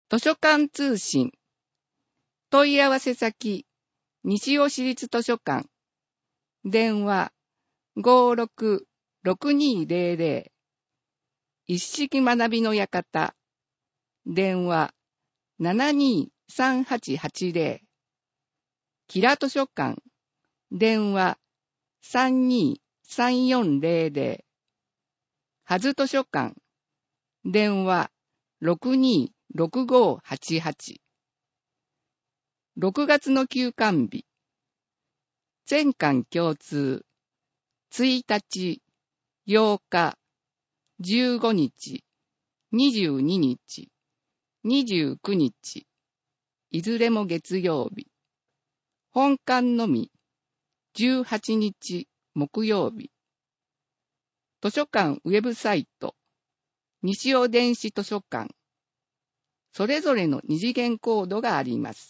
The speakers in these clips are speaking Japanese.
図書館通信。問い合わせ先、西尾市立図書館。電話、56-6200。一式学びの館。電話、723880。キラ図書館。電話、323400。はず図書館。電話、626588。6月の休館日。全館共通。1日、8日、15日、22日、29日。いずれも月曜日。本館のみ、18日、木曜日。図書館ウェブサイト、西尾電子図書館。それぞれの二次元コードがあります。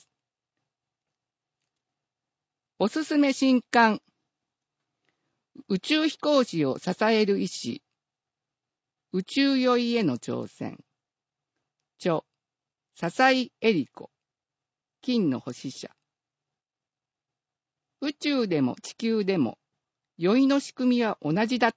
おすすめ新刊。宇宙飛行士を支える意志。宇宙酔いへの挑戦。著、笹井恵理子。金の星社。宇宙でも地球でも酔いの仕組みは同じだった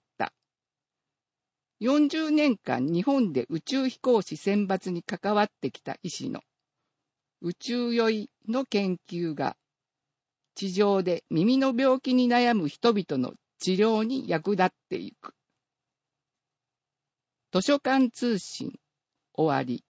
。40年間日本で宇宙飛行士選抜に関わってきた医師の宇宙酔いの研究が地上で耳の病気に悩む人々の治療に役立っていく。図書館通信終わり。